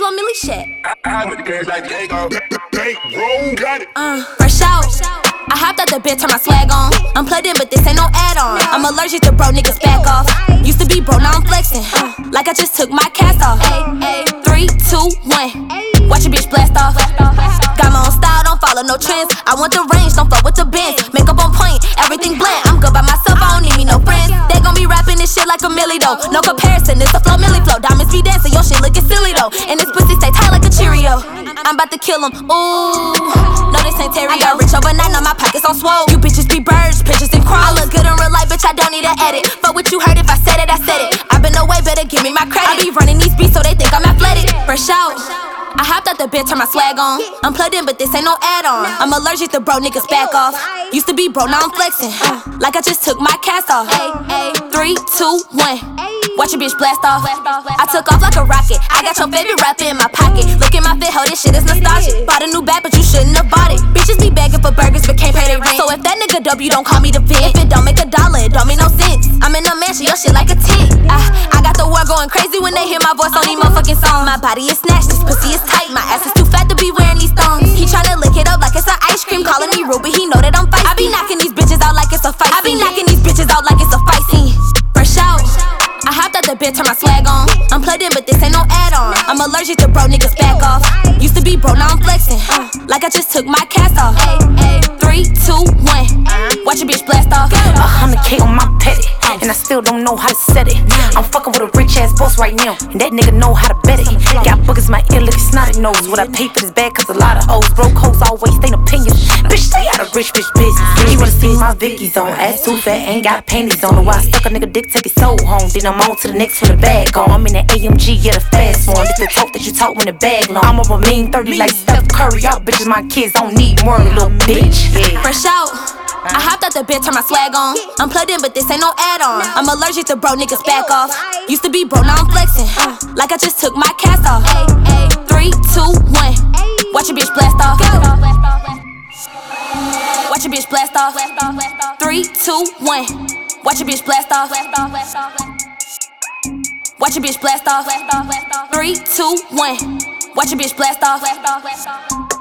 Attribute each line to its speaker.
Speaker 1: on Millie shit.
Speaker 2: I with the gas like Lego. Bankroll, got it.
Speaker 1: Fresh out. I hopped out the bed, turn my swag on. I'm plugged in, but this ain't no add-on. I'm allergic to bro, niggas back off. Used to be bro, now I'm flexing. Like I just took my cast off. 3, 2, 1. Watch your bitch blast off. Got my own style, don't follow no trends. I want the range, don't fuck with the bins. Makeup on point, everything blend. I'm good by myself, I don't need me no friends. They gon' be rapping this shit like a milli though. No comparison, it's a flow, milli flow. Diamonds be dancing, your shit looking silly though. And this pussy stay tight like a Cheerio. I'm about to kill him, ooh. No, this ain't Terry. I got rich overnight, now my pockets on swole. You bitches be birds, pictures and crows. I look good in real life, bitch, I don't need to edit. But what you heard, if I said it, I said it. I've been away, better give me my credit. I be running these beats so they think I'm athletic. Fresh out. I hopped out the bed, turn my swag on. I'm plugged in, but this ain't no add-on. I'm allergic to bro, niggas back off. Used to be bro, now I'm flexing. Like I just took my cast off. 3, 2, 1. Watch your bitch blast off. I took off like a rocket. I got your favorite rapper in my pocket. Look at my fit, ho, this shit is nostalgic. Bought a new bag, but you shouldn't have bought it. Bitches be begging for burgers, but can't pay their rent. So if that nigga dub, you don't call me the vid. If it don't make $1, it don't make no sense. I'm in a mansion, your shit like a tent. I got the world going crazy when they hear my voice on these motherfucking songs. My body is snatched, this pussy is tight. My ass is too fat to be wearing these thongs. He tryna lick it up like it's an ice cream, calling me rude, but he know that I'm feisty. I be knocking these bitches out like it's a fight. I be knocking these bitches out like it's a fight scene. Fresh out. I hopped out the bed, turn my swag on. I'm plugged in, but this ain't no add-on. I'm allergic to bro, niggas back off. Used to be bro, now I'm flexing. Like I just took my cast off. 3, 2, 1. Watch your bitch blast off.
Speaker 3: 100K on my petty, and I still don't know how to set it. I'm fucking with a rich ass boss right now, and that nigga know how to bet it. Got boogers, my ear looking snotty nose. What I pay for this bag, cause a lot of hoes. Broke hoes always stay opinion. Bitch, stay out of rich bitch business. You wanna see my Vickies on, ass too fat, ain't got panties on. Why I stuck a nigga dick, take his soul home. Then I'm on to the next with the bag on. I'm in the AMG, yeah, the fast one. It's the talk that you talk when the bag long. I'm up a mean 30 like Steph Curry. Y'all bitches, my kids don't need more, little bitch.
Speaker 1: Fresh out. I hopped out the bed, turn my swag on. I'm plugged in, but this ain't no add-on. I'm allergic to bro, niggas back off. Used to be bro, now I'm flexing. Like I just took my cast off. 3, 2, 1. Watch your bitch blast off. Watch your bitch blast off. 3, 2, 1. Watch your bitch blast off. Watch your bitch blast off. 3, 2, 1. Watch your bitch blast off.